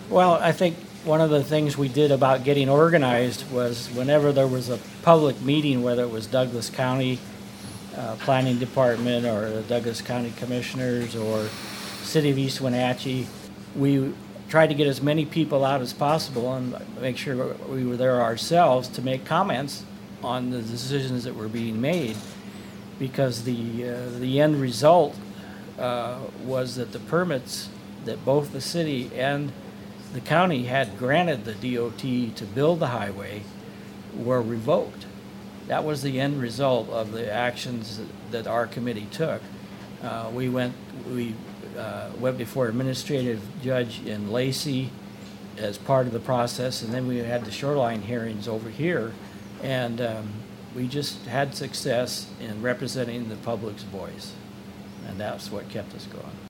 Well, I think one of the things we did about getting organized was whenever there was a public meeting, whether it was Douglas County Planning Department or the Douglas County Commissioners or City of East Wenatchee, we tried to get as many people out as possible and make sure we were there ourselves to make comments on the decisions that were being made, because the end result was that the permits that both the city and the county had granted the DOT to build the highway were revoked. That was the end result of the actions that our committee took. We went before administrative judge in Lacey as part of the process, and then we had the shoreline hearings over here, and we just had success in representing the public's voice, and that's what kept us going.